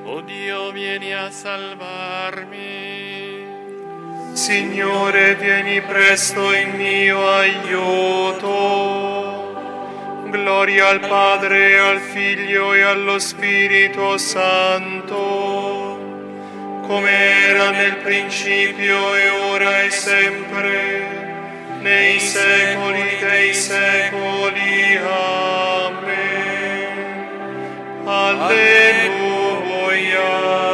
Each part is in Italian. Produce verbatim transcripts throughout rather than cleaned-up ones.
O Dio, vieni a salvarmi. Signore, vieni presto in mio aiuto. Gloria al Padre, al Figlio e allo Spirito Santo, come era nel principio e ora e sempre, nei secoli dei secoli. Amen. Alleluia.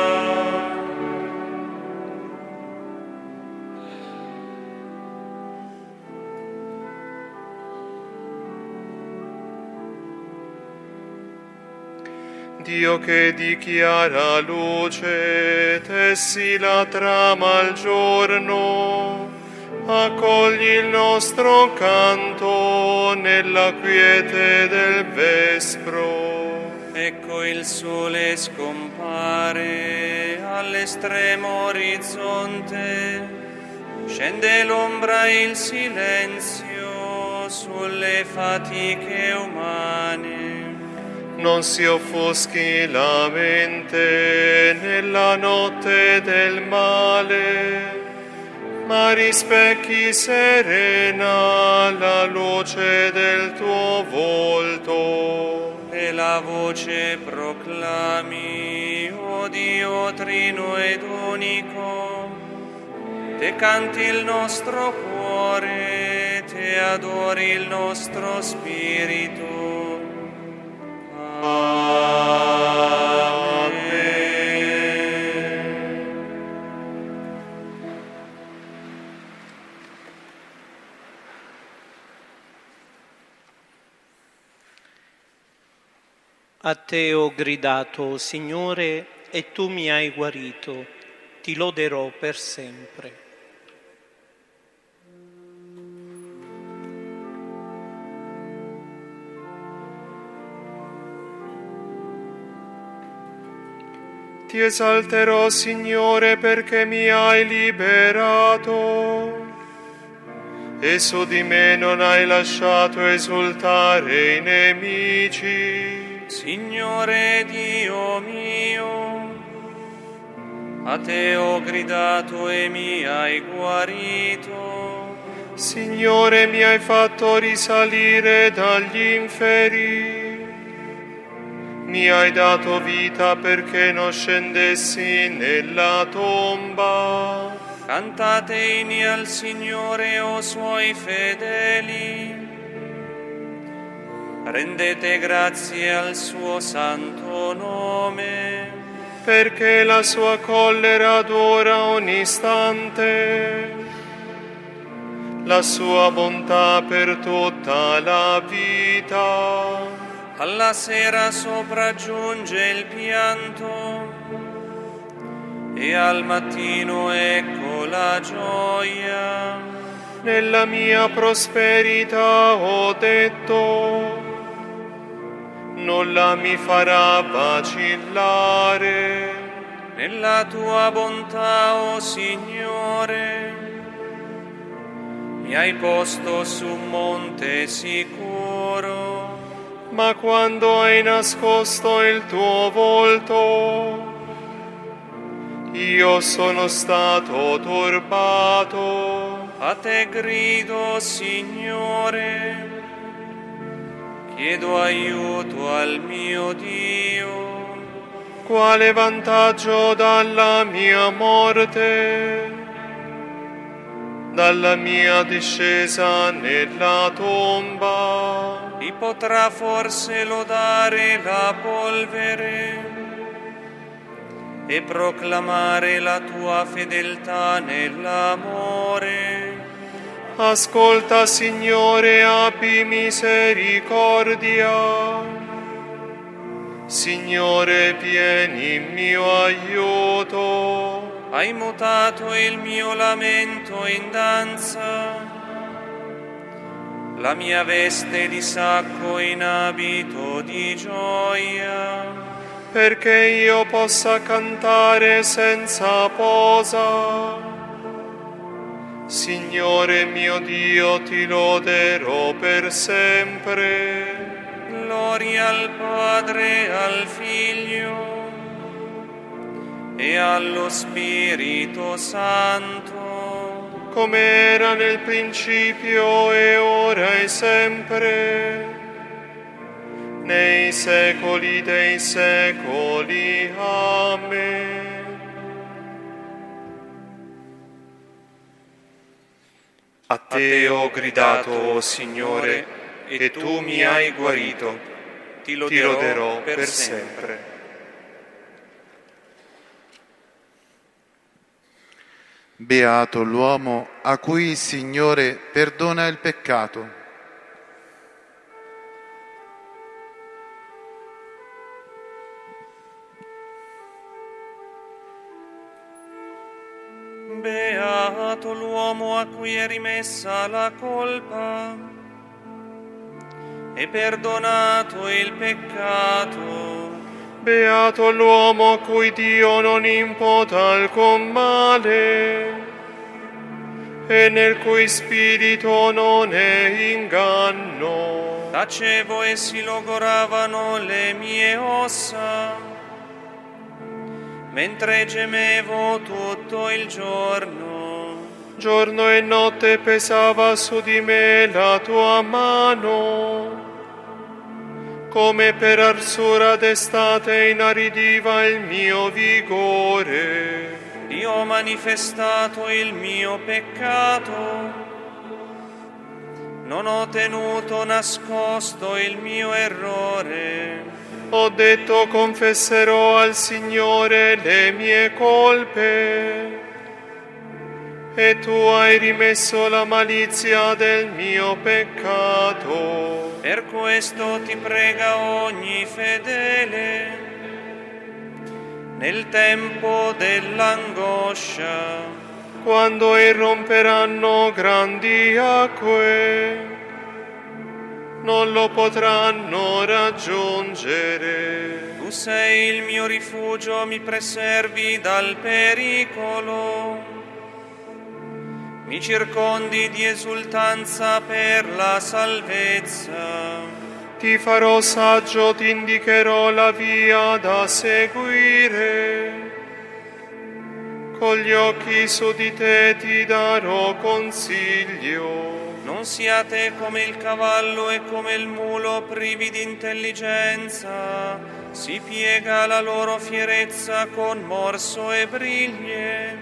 Dio che dichiara luce, tessi la trama al giorno, accogli il nostro canto nella quiete del vespro. Ecco il sole scompare all'estremo orizzonte, scende l'ombra e il silenzio sulle fatiche umane. Non si offuschi la mente nella notte del male, ma rispecchi serena la luce del tuo volto. E la voce proclami, o Dio trino ed unico, te canti il nostro cuore, te adori il nostro spirito. Amen. A te ho gridato, Signore, e tu mi hai guarito. Ti loderò per sempre. Ti esalterò, Signore, perché mi hai liberato, e su di me non hai lasciato esultare i nemici. Signore Dio mio, a te ho gridato e mi hai guarito. Signore, mi hai fatto risalire dagli inferi. Mi hai dato vita perché non scendessi nella tomba. Cantate inni al Signore, o suoi fedeli. Rendete grazie al suo santo nome. Perché la sua collera dura un istante, la sua bontà per tutta la vita. Alla sera sopraggiunge il pianto e al mattino ecco la gioia. Nella mia prosperità ho detto, non la mi farà vacillare. Nella tua bontà, o oh Signore, mi hai posto su un monte sicuro. Ma quando hai nascosto il tuo volto, io sono stato turbato. A te grido, Signore, chiedo aiuto al mio Dio. Quale vantaggio dalla mia morte, dalla mia discesa nella tomba? Ti potrà forse lodare la polvere e proclamare la tua fedeltà nell'amore. Ascolta, Signore, abbi misericordia. Signore, vieni in mio aiuto. Hai mutato il mio lamento in danza, la mia veste di sacco in abito di gioia, perché io possa cantare senza posa. Signore mio Dio, ti loderò per sempre. Gloria al Padre, al Figlio e allo Spirito Santo, come era nel principio e ora e sempre, nei secoli dei secoli. Amen. A te ho gridato, o Signore, e tu mi hai guarito. Ti loderò, Ti loderò per, per sempre. sempre. Beato l'uomo a cui il Signore perdona il peccato. Beato l'uomo a cui è rimessa la colpa e perdonato il peccato. Beato l'uomo a cui Dio non imputa alcun male e nel cui spirito non è inganno. Tacevo e si logoravano le mie ossa, mentre gemevo tutto il giorno. Giorno e notte pesava su di me la tua mano, come per arsura d'estate inaridiva il mio vigore. Io ho manifestato il mio peccato, non ho tenuto nascosto il mio errore. Ho detto: confesserò al Signore le mie colpe, e tu hai rimesso la malizia del mio peccato. Per questo ti prega ogni fedele, nel tempo dell'angoscia, quando irromperanno grandi acque, non lo potranno raggiungere. Tu sei il mio rifugio, mi preservi dal pericolo, mi circondi di esultanza per la salvezza. Ti farò saggio, ti indicherò la via da seguire, con gli occhi su di te ti darò consiglio. Non siate come il cavallo e come il mulo privi di intelligenza, si piega la loro fierezza con morso e briglie,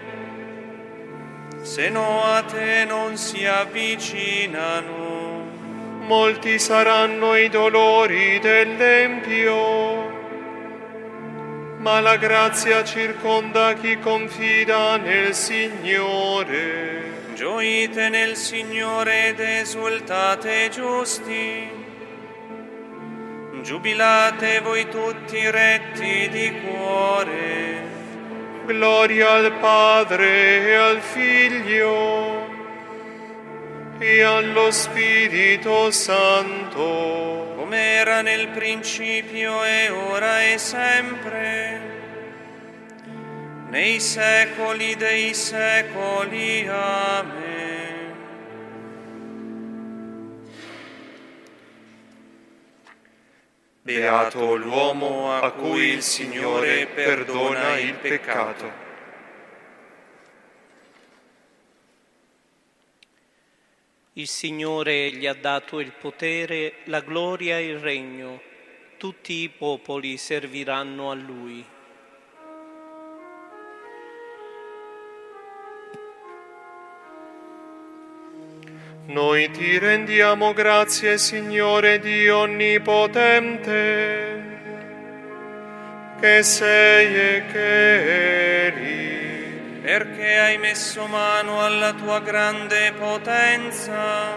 se no a te non si avvicinano. Molti saranno i dolori dell'empio, ma la grazia circonda chi confida nel Signore. Gioite nel Signore ed esultate giusti, giubilate voi tutti retti di cuore. Gloria al Padre e al Figlio e allo Spirito Santo, come era nel principio e ora e sempre, nei secoli dei secoli. Amen. Beato l'uomo a cui il Signore perdona il peccato. Il Signore gli ha dato il potere, la gloria e il regno. Tutti i popoli serviranno a Lui. Noi ti rendiamo grazie, Signore Dio Onnipotente, che sei e che eri, perché hai messo mano alla tua grande potenza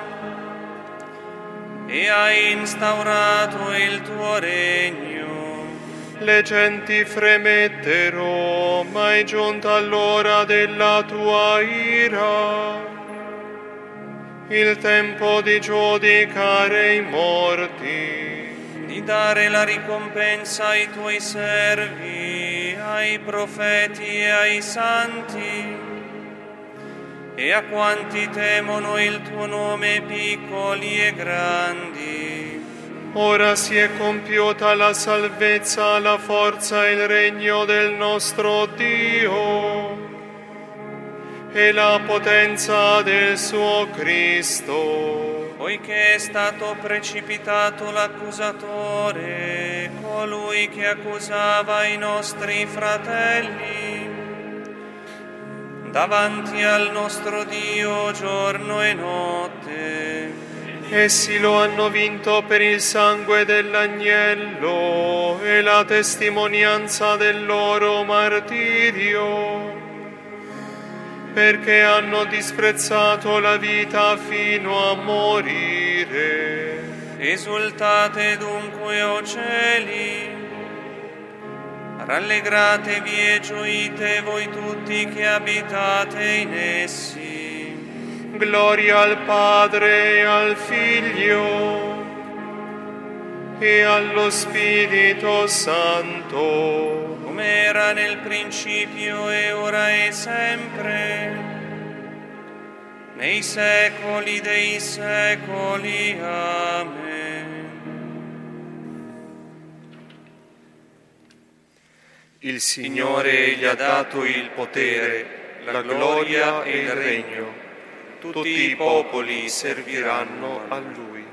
e hai instaurato il tuo regno. Le genti fremettero, ma è giunta l'ora della tua ira, il tempo di giudicare i morti, di dare la ricompensa ai tuoi servi, ai profeti e ai santi, e a quanti temono il tuo nome, piccoli e grandi. Ora si è compiuta la salvezza, la forza e il regno del nostro Dio e la potenza del suo Cristo. Poiché è stato precipitato l'accusatore, colui che accusava i nostri fratelli, davanti al nostro Dio giorno e notte. Essi lo hanno vinto per il sangue dell'agnello e la testimonianza del loro martirio, perché hanno disprezzato la vita fino a morire. Esultate dunque, o cieli, rallegratevi e gioite voi tutti che abitate in essi. Gloria al Padre e al Figlio e allo Spirito Santo, come era nel principio e ora e sempre, nei secoli dei secoli. Amen. Il Signore gli ha dato il potere, la gloria e il regno. Tutti i popoli serviranno a Lui.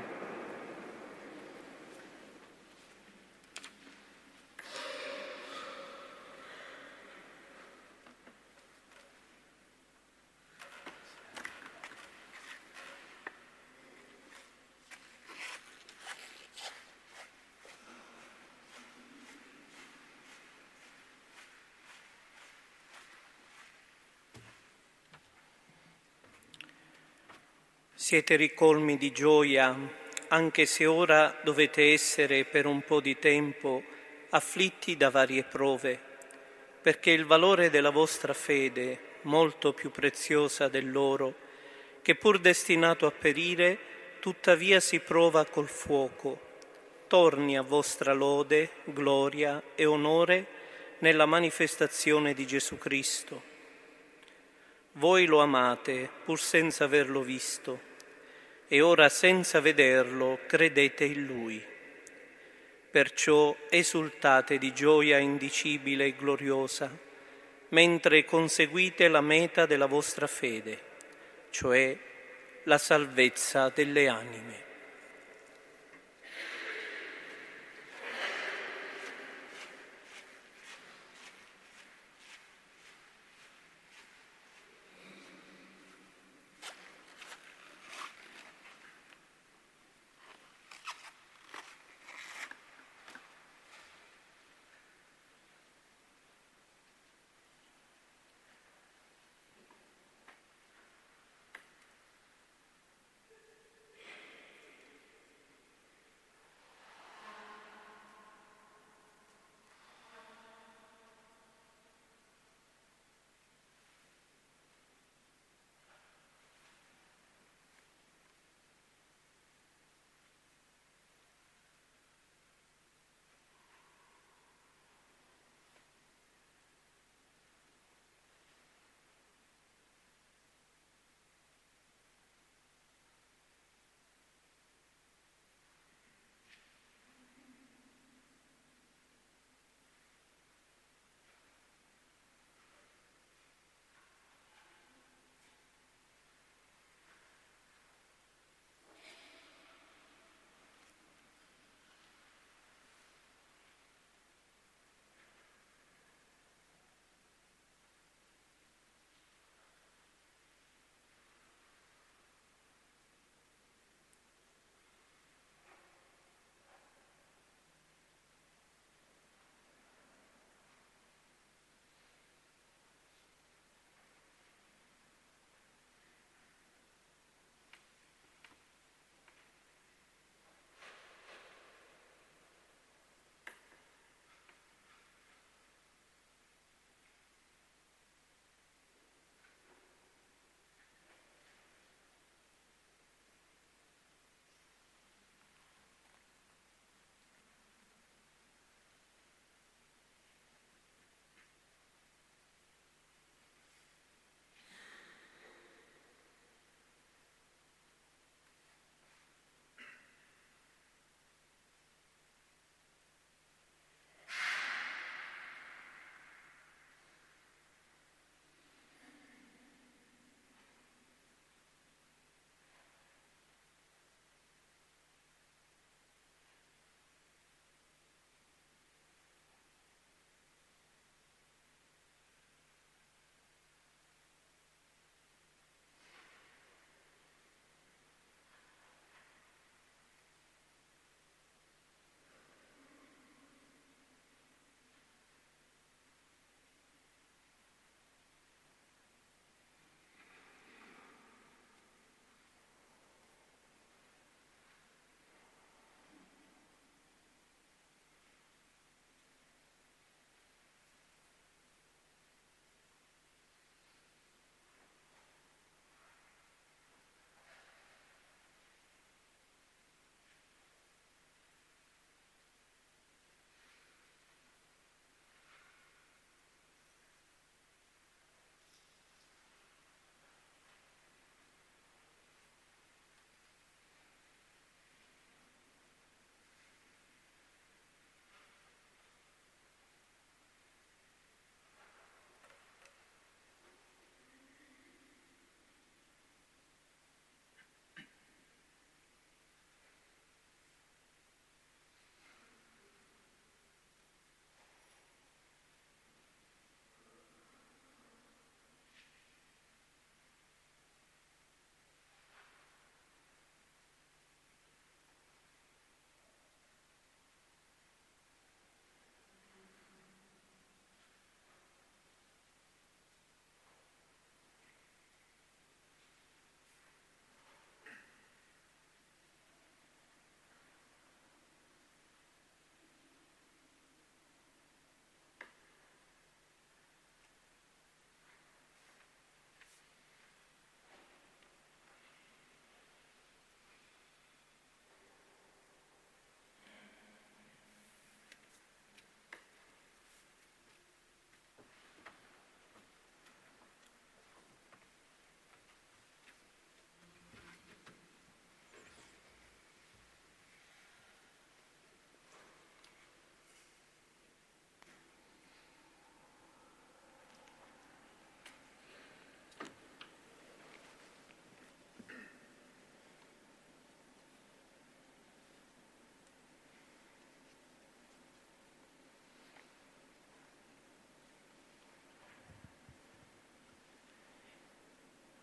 Siete ricolmi di gioia, anche se ora dovete essere per un po' di tempo afflitti da varie prove, perché il valore della vostra fede, molto più preziosa dell'oro, che pur destinato a perire, tuttavia si prova col fuoco, torni a vostra lode, gloria e onore nella manifestazione di Gesù Cristo. Voi lo amate pur senza averlo visto, e ora senza vederlo credete in Lui. Perciò esultate di gioia indicibile e gloriosa, mentre conseguite la meta della vostra fede, cioè la salvezza delle anime.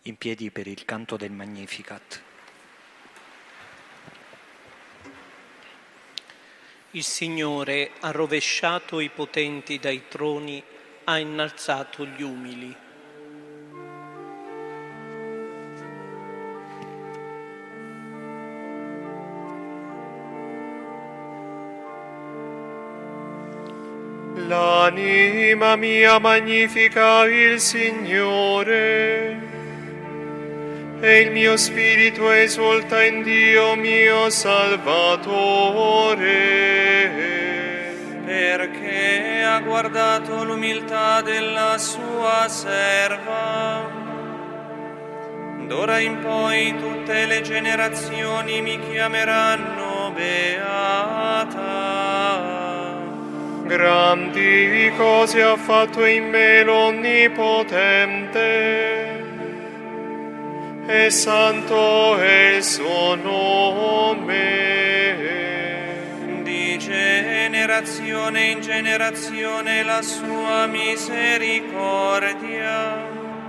in piedi per il canto del Magnificat. Il Signore ha rovesciato i potenti dai troni, ha innalzato gli umili. L'anima mia magnifica il Signore, e il mio spirito esulta in Dio mio Salvatore, perché ha guardato l'umiltà della sua serva. D'ora in poi tutte le generazioni mi chiameranno beata. Grandi cose ha fatto in me l'Onnipotente, e santo è il suo nome. Di generazione in generazione la sua misericordia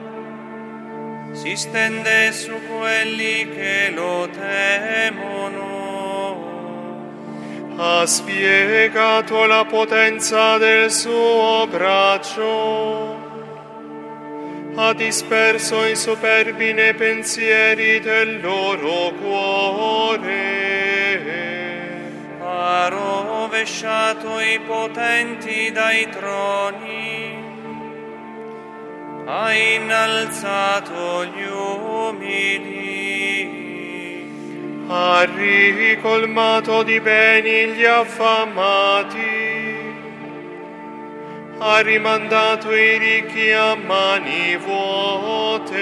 si stende su quelli che lo temono. Ha spiegato la potenza del suo braccio, ha disperso i superbi nei pensieri del loro cuore, ha rovesciato i potenti dai troni, ha innalzato gli umili, ha ricolmato di beni gli affamati, ha rimandato i ricchi a mani vuote,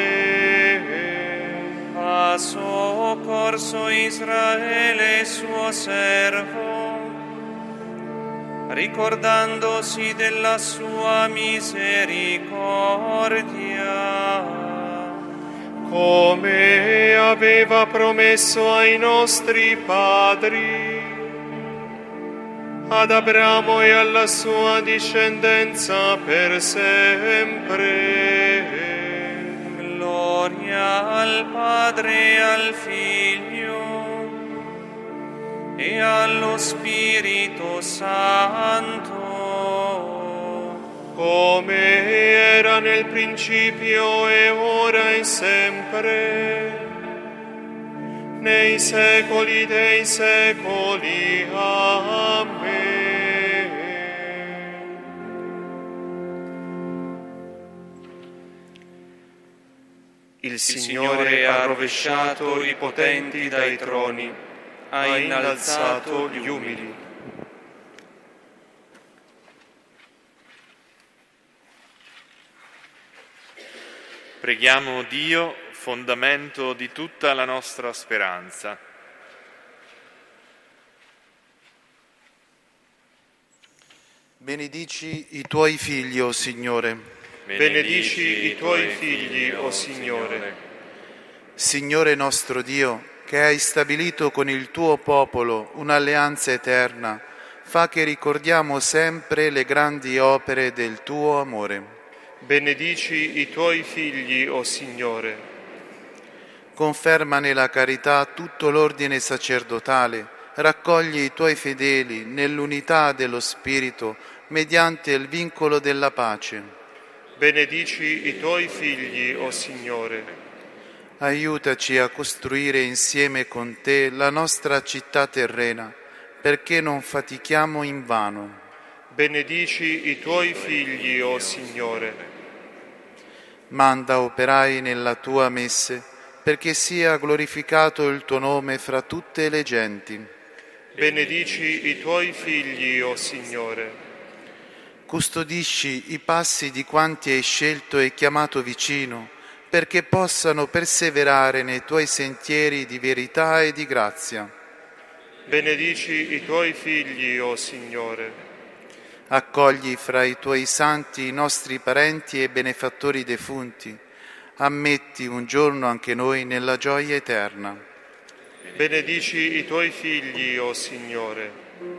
ha soccorso Israele suo servo, ricordandosi della sua misericordia, come aveva promesso ai nostri padri, ad Abramo e alla sua discendenza per sempre. Gloria al Padre e al Figlio e allo Spirito Santo, come era nel principio e ora e sempre, nei secoli dei secoli. Amen. Il Signore ha rovesciato i potenti dai troni, ha innalzato gli umili. Preghiamo Dio, fondamento di tutta la nostra speranza. Benedici i tuoi figli, o Signore. Benedici i tuoi figli, o Signore. Signore nostro Dio, che hai stabilito con il tuo popolo un'alleanza eterna, fa che ricordiamo sempre le grandi opere del tuo amore. Benedici i tuoi figli, o Signore. Conferma nella carità tutto l'ordine sacerdotale, raccogli i tuoi fedeli nell'unità dello Spirito mediante il vincolo della pace. Benedici i tuoi figli, o Signore. Aiutaci a costruire insieme con te la nostra città terrena, perché non fatichiamo invano. Benedici i tuoi figli, o Signore. Manda operai nella tua messe, perché sia glorificato il tuo nome fra tutte le genti. Benedici i tuoi figli, o Signore. Custodisci i passi di quanti hai scelto e chiamato vicino, perché possano perseverare nei tuoi sentieri di verità e di grazia. Benedici i tuoi figli, o Signore. Accogli fra i tuoi santi i nostri parenti e benefattori defunti. Ammetti un giorno anche noi nella gioia eterna. Benedici i tuoi figli, o Signore.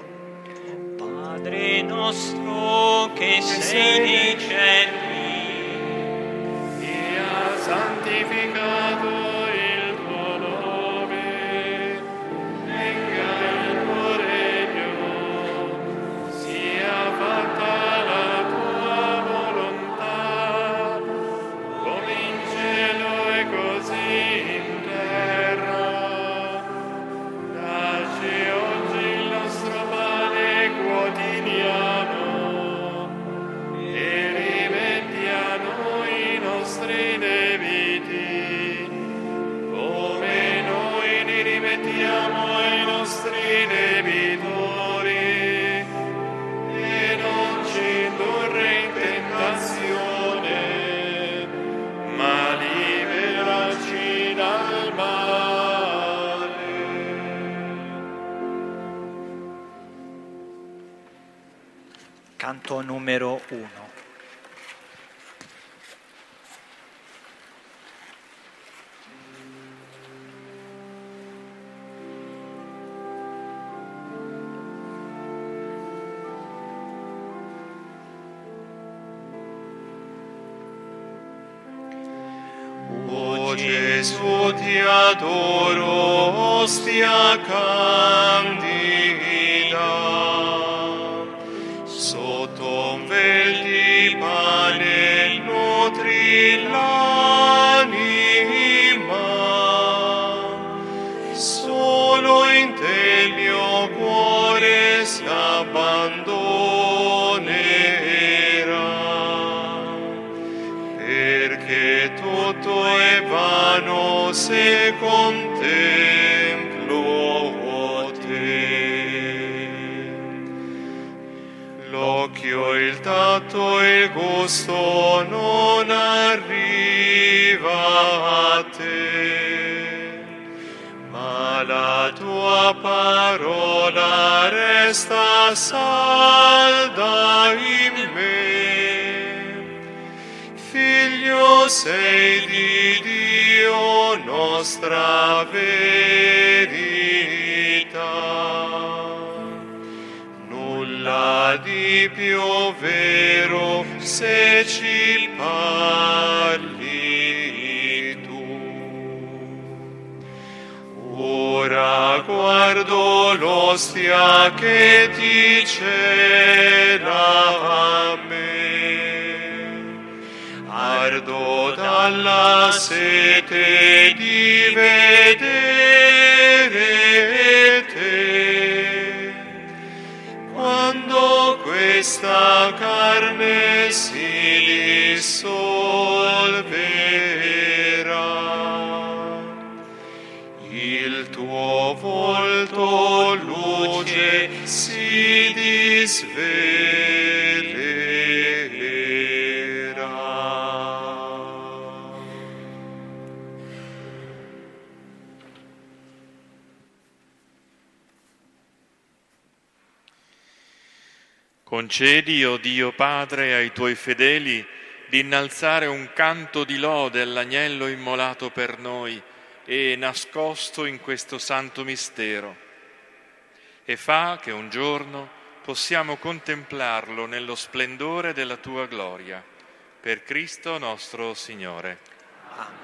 Padre nostro che sei nei cieli, sia santificato Canto numero uno. O Gesù, ti adoro, ostia candida, sotto un vel di pane nutri l'anima, solo in te il mio cuore si abbandonerà, perché tutto è vano se contemplo te. L'occhio, il tatto e il gusto non arriva a te, ma la tua parola resta salda in me. Figlio sei di Dio, nostra verità. Nulla di più vero se ci parli tu. Ora guardo l'ostia che ti cela a me. Ardo dalla sete di vedere te, quando questa carne si dissolverà, il tuo volto luce si disvelerà. Concedi, o Dio Padre, ai tuoi fedeli di innalzare un canto di lode all'agnello immolato per noi e nascosto in questo santo mistero, e fa che un giorno possiamo contemplarlo nello splendore della tua gloria. Per Cristo nostro Signore. Amen.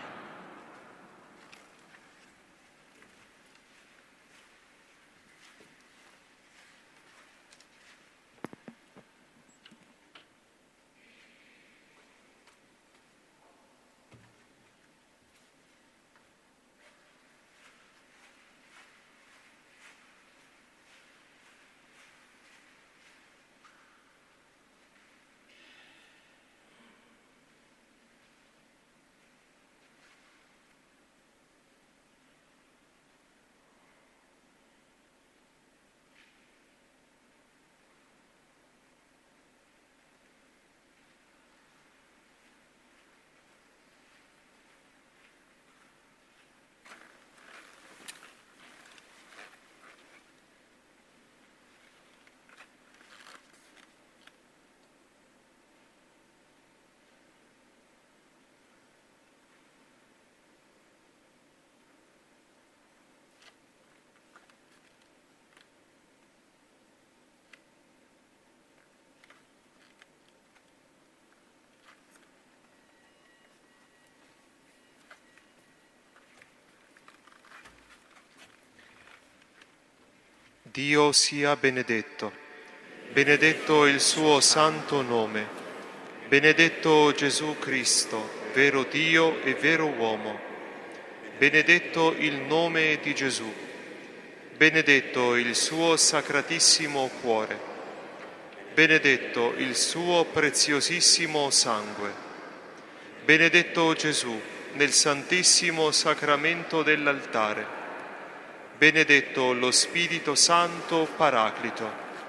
Dio sia benedetto, benedetto il suo santo nome, benedetto Gesù Cristo, vero Dio e vero uomo, benedetto il nome di Gesù, benedetto il suo sacratissimo cuore, benedetto il suo preziosissimo sangue, benedetto Gesù nel santissimo sacramento dell'altare, benedetto lo Spirito Santo Paraclito,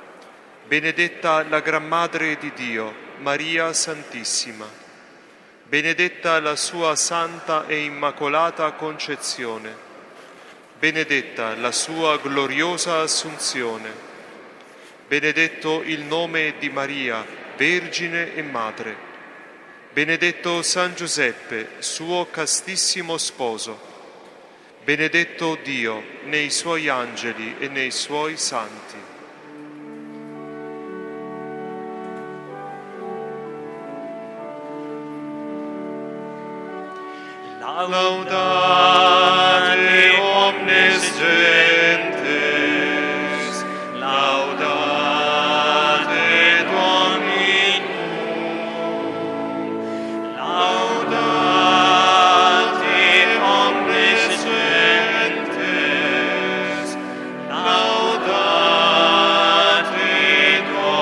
benedetta la Gran Madre di Dio, Maria Santissima, benedetta la sua santa e immacolata concezione, benedetta la sua gloriosa assunzione, benedetto il nome di Maria, Vergine e Madre, benedetto San Giuseppe, suo castissimo sposo, benedetto Dio nei suoi angeli e nei suoi santi. Laudate omnes gentes, laudate Dominum, laudate omnes gentes, laudate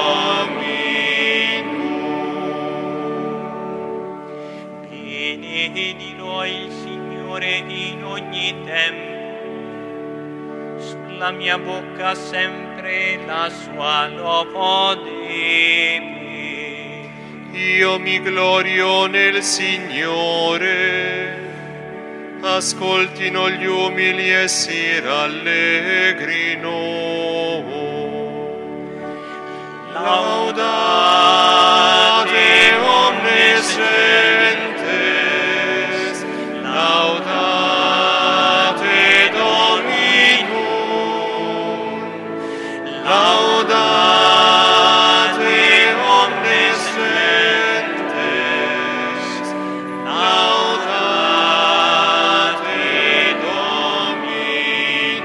Dominum. Benedirò il Signore in ogni tempo, sulla mia bocca sempre la sua lode. Io mi glorio nel Signore, ascoltino gli umili e si rallegrino. Laudate omnes gentes, laudate Dominum, laudate omnes gentes, laudate Dominum.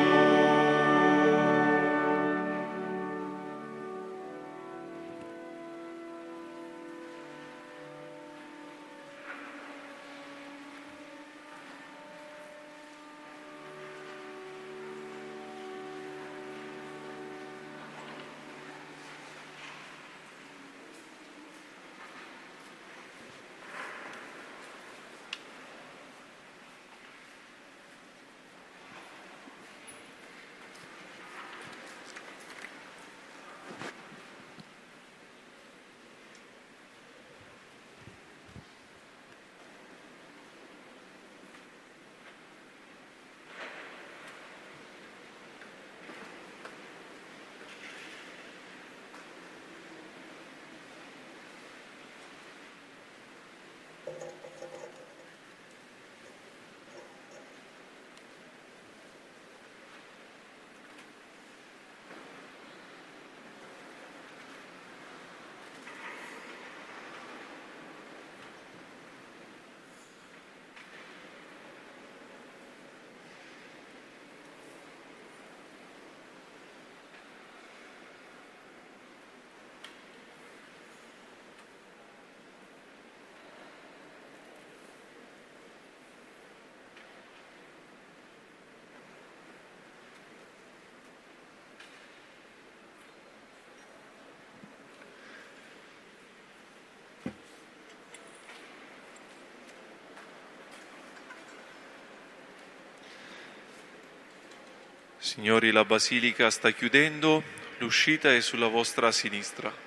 Signori, la Basilica sta chiudendo, l'uscita è sulla vostra sinistra.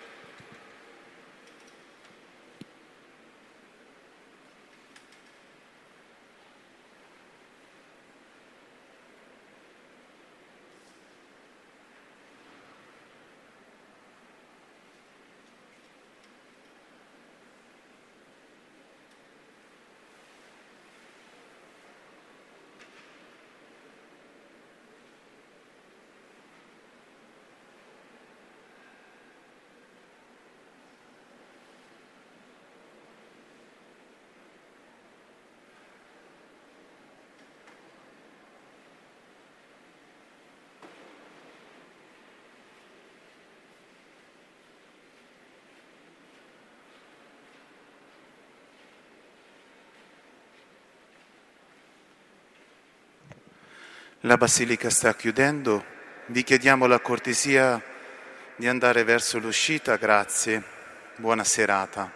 La Basilica sta chiudendo, vi chiediamo la cortesia di andare verso l'uscita, grazie, buona serata.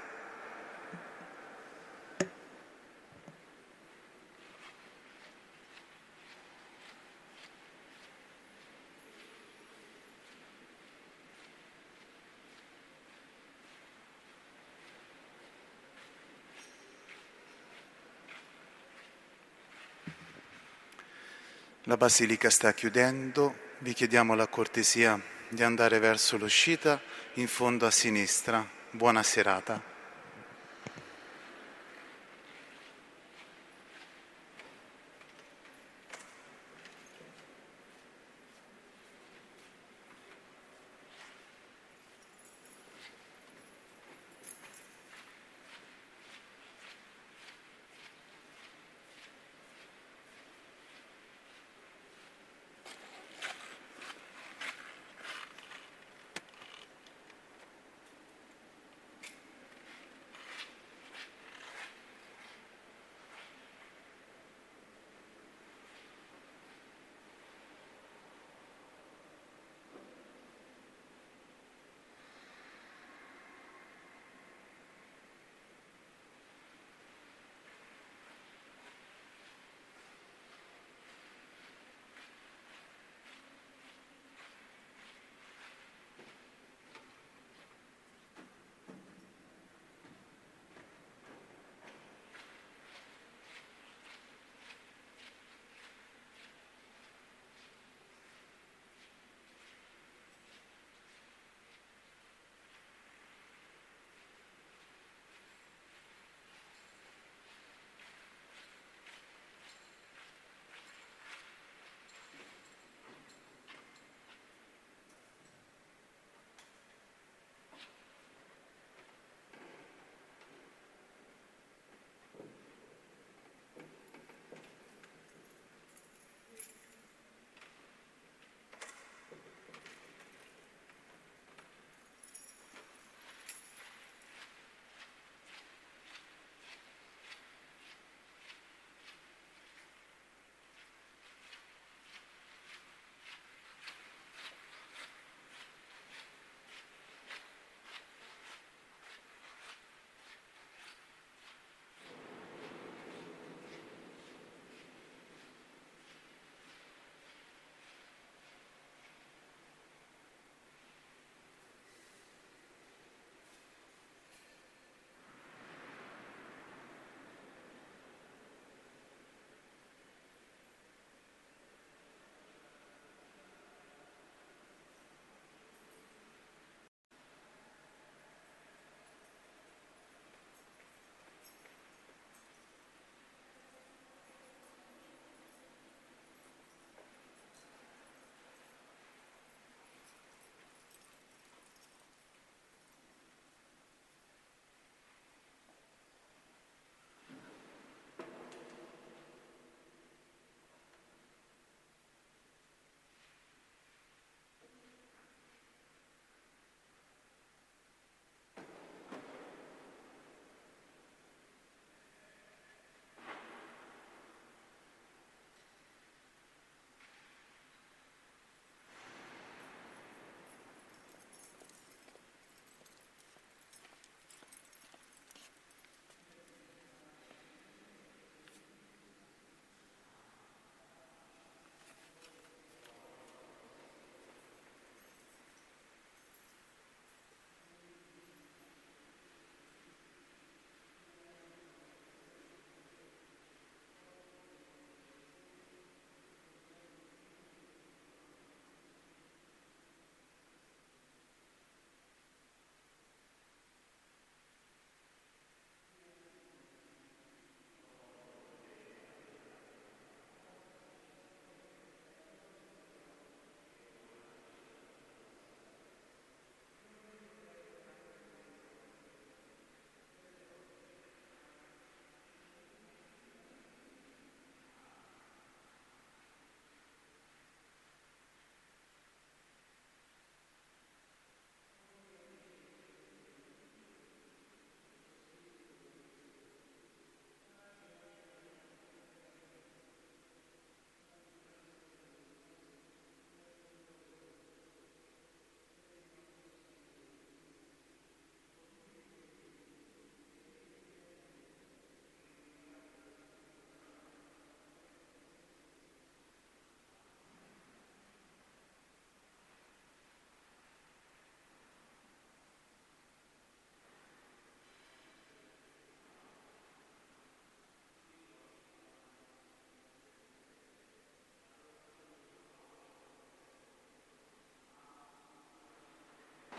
La Basilica sta chiudendo, vi chiediamo la cortesia di andare verso l'uscita in fondo a sinistra. Buona serata.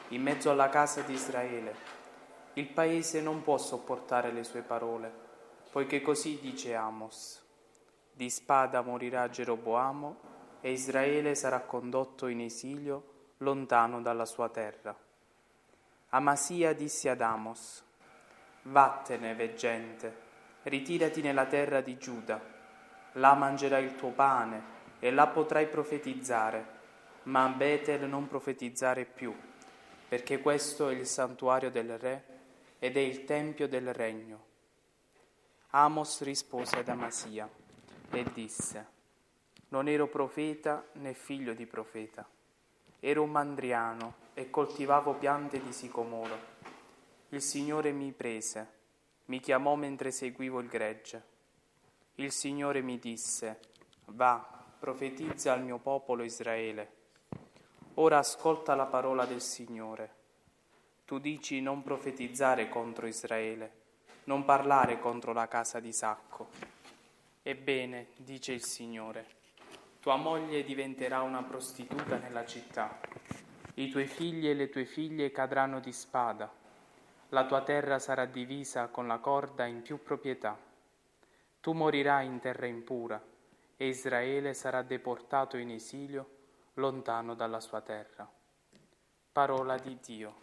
in mezzo alla casa di Israele. Il paese non può sopportare le sue parole, poiché così dice Amos: di spada morirà Geroboamo e Israele sarà condotto in esilio lontano dalla sua terra. Amasia disse ad Amos: vattene, veggente, ritirati nella terra di Giuda, là mangerai il tuo pane e là potrai profetizzare, ma a Betel non profetizzare più, perché questo è il santuario del re ed è il tempio del regno. Amos rispose ad Amasia e disse: non ero profeta né figlio di profeta, ero un mandriano e coltivavo piante di sicomoro. Il Signore mi prese, mi chiamò mentre seguivo il gregge. Il Signore mi disse: va, profetizza al mio popolo Israele. Ora ascolta la parola del Signore. Tu dici: non profetizzare contro Israele, non parlare contro la casa di Isacco. Ebbene, dice il Signore, tua moglie diventerà una prostituta nella città, i tuoi figli e le tue figlie cadranno di spada, la tua terra sarà divisa con la corda in più proprietà. Tu morirai in terra impura e Israele sarà deportato in esilio lontano dalla sua terra. Parola di Dio.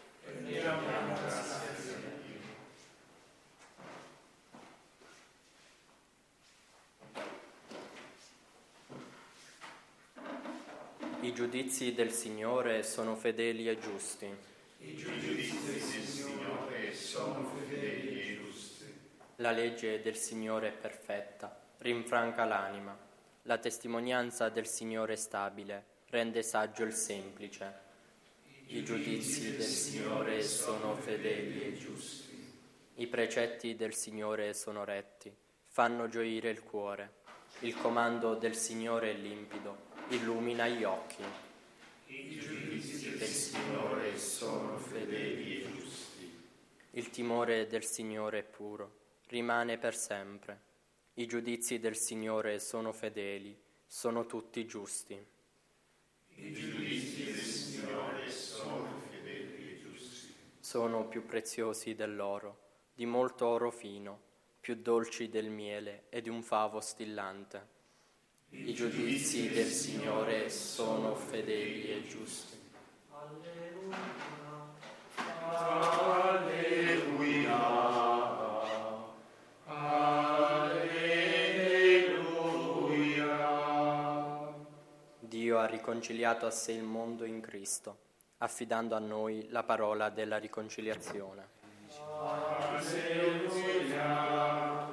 I giudizi del Signore sono fedeli e giusti. I giudizi del Signore sono fedeli e giusti. La legge del Signore è perfetta, rinfranca l'anima. La testimonianza del Signore è stabile, rende saggio il semplice. I giudizi del Signore sono fedeli e giusti. I precetti del Signore sono retti, fanno gioire il cuore. Il comando del Signore è limpido, illumina gli occhi. I giudizi del Signore sono fedeli e giusti. Il timore del Signore è puro, rimane per sempre. I giudizi del Signore sono fedeli, sono tutti giusti. I giudizi del Signore sono fedeli e giusti. Sono più preziosi dell'oro, di molto oro fino, più dolci del miele e di un favo stillante. I giudizi del Signore sono fedeli e giusti. Alleluia. Alleluia. Alleluia. Dio ha riconciliato a sé il mondo in Cristo, affidando a noi la parola della riconciliazione. Alleluia.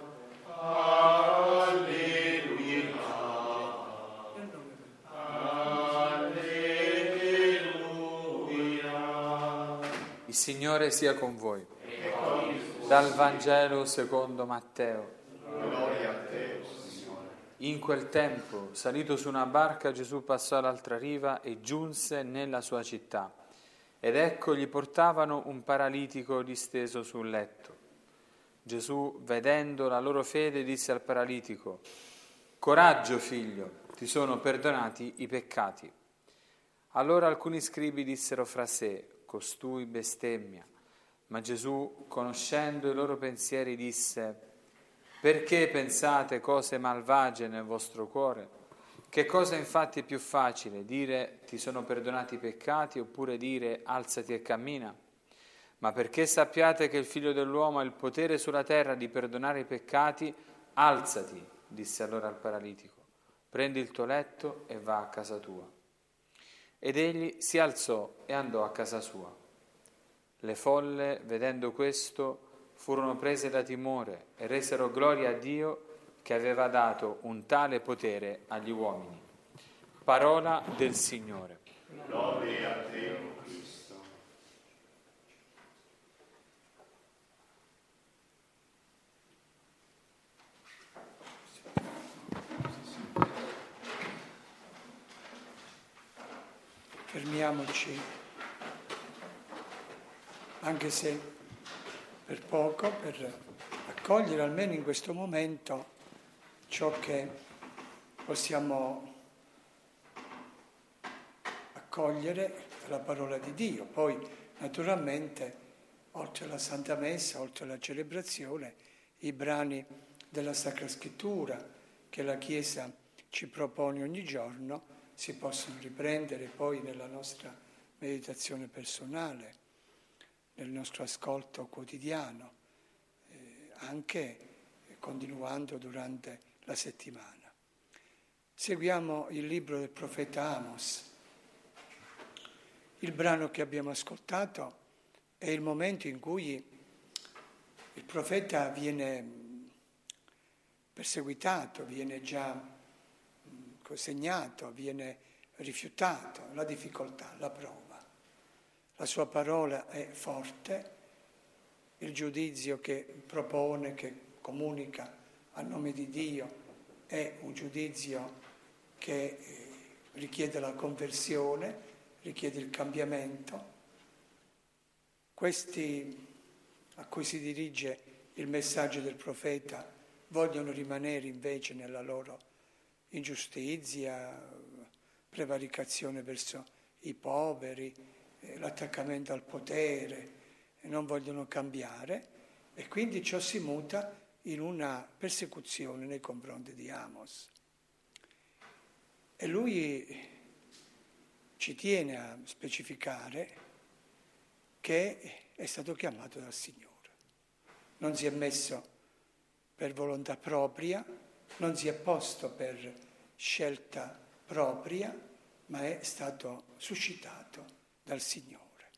Il Signore sia con voi. Dal Vangelo secondo Matteo. Gloria a te, Signore. In quel tempo, salito su una barca, Gesù passò all'altra riva e giunse nella sua città. Ed ecco gli portavano un paralitico disteso sul letto. Gesù, vedendo la loro fede, disse al paralitico: coraggio, figlio, ti sono perdonati i peccati. Allora alcuni scribi dissero fra sé: costui bestemmia. Ma Gesù, conoscendo i loro pensieri, disse: perché pensate cose malvagie nel vostro cuore? Che cosa infatti è più facile, dire ti sono perdonati i peccati, oppure dire alzati e cammina? Ma perché sappiate che il Figlio dell'uomo ha il potere sulla terra di perdonare i peccati, alzati, disse allora al paralitico, prendi il tuo letto e va a casa tua. Ed egli si alzò e andò a casa sua. Le folle, vedendo questo, furono prese da timore e resero gloria a Dio che aveva dato un tale potere agli uomini. Parola del Signore. Gloria a te, o Cristo. Fermiamoci, anche se per poco, per accogliere almeno in questo momento ciò che possiamo accogliere dalla parola di Dio. Poi naturalmente, oltre alla Santa Messa, oltre alla celebrazione, i brani della Sacra Scrittura che la Chiesa ci propone ogni giorno si possono riprendere poi nella nostra meditazione personale, nel nostro ascolto quotidiano, eh, anche continuando durante la settimana. Seguiamo il libro del profeta Amos. Il brano che abbiamo ascoltato è il momento in cui il profeta viene perseguitato, viene già consegnato, viene rifiutato, la difficoltà, la prova. La sua parola è forte, il giudizio che propone, che comunica a nome di Dio è un giudizio che richiede la conversione, richiede il cambiamento. Questi a cui si dirige il messaggio del profeta vogliono rimanere invece nella loro ingiustizia, prevaricazione verso i poveri, l'attaccamento al potere, non vogliono cambiare e quindi ciò si muta in una persecuzione nei confronti di Amos. E lui ci tiene a specificare che è stato chiamato dal Signore. Non si è messo per volontà propria, non si è posto per scelta propria, ma è stato suscitato dal Signore.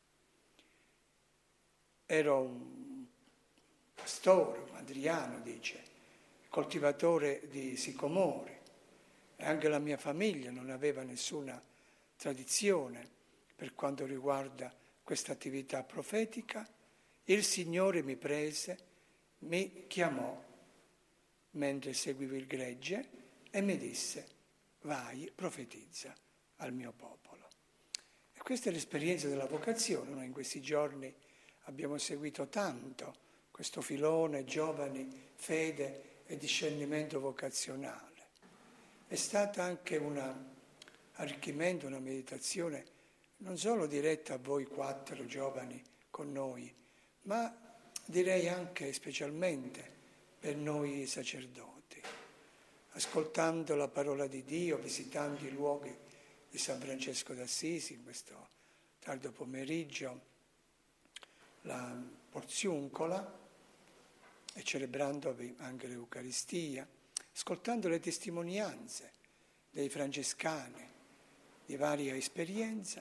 Ero un pastore, un Adriano, dice, coltivatore di sicomori, e anche la mia famiglia non aveva nessuna tradizione per quanto riguarda questa attività profetica. Il Signore mi prese, mi chiamò mentre seguivo il gregge e mi disse: vai, profetizza al mio popolo. E questa è l'esperienza della vocazione. Noi in questi giorni abbiamo seguito tanto questo filone giovani, fede e discernimento vocazionale. È stata anche un arricchimento, una meditazione non solo diretta a voi quattro giovani con noi, ma direi anche specialmente per noi sacerdoti. Ascoltando la parola di Dio, visitando i luoghi di San Francesco d'Assisi in questo tardo pomeriggio, la Porziuncola, e celebrandovi anche l'Eucaristia, ascoltando le testimonianze dei francescani di varia esperienza,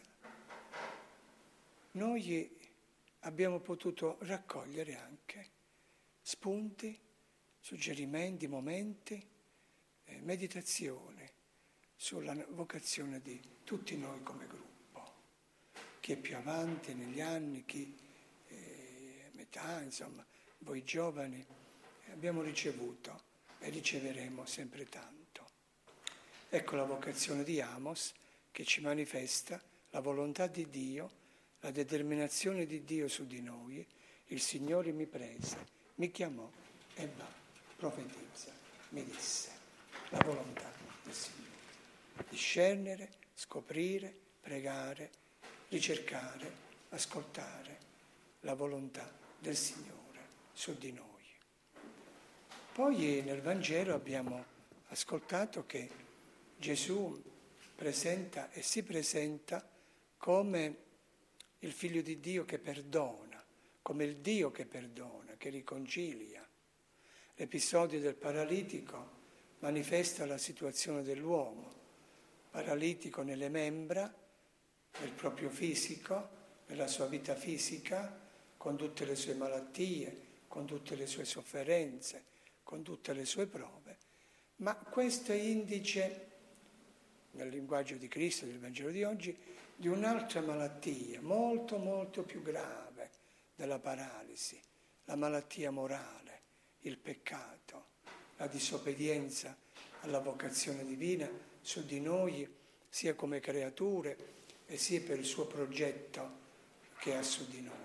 noi abbiamo potuto raccogliere anche spunti, suggerimenti, momenti, eh, meditazione sulla vocazione di tutti noi come gruppo. Chi è più avanti negli anni, chi è a metà, insomma, voi giovani abbiamo ricevuto e riceveremo sempre tanto. Ecco la vocazione di Amos che ci manifesta la volontà di Dio, la determinazione di Dio su di noi. Il Signore mi prese, mi chiamò e va, profetizza, mi disse. La volontà del Signore. Discernere, scoprire, pregare, ricercare, ascoltare la volontà del Signore su di noi. Poi nel Vangelo abbiamo ascoltato che Gesù presenta e si presenta come il Figlio di Dio che perdona, come il Dio che perdona, che riconcilia. L'episodio del paralitico manifesta la situazione dell'uomo, paralitico nelle membra, nel proprio fisico, nella sua vita fisica, con tutte le sue malattie, con tutte le sue sofferenze, con tutte le sue prove, ma questo è indice, nel linguaggio di Cristo, del Vangelo di oggi, di un'altra malattia molto molto più grave della paralisi, la malattia morale, il peccato, la disobbedienza alla vocazione divina su di noi, sia come creature e sia per il suo progetto che ha su di noi.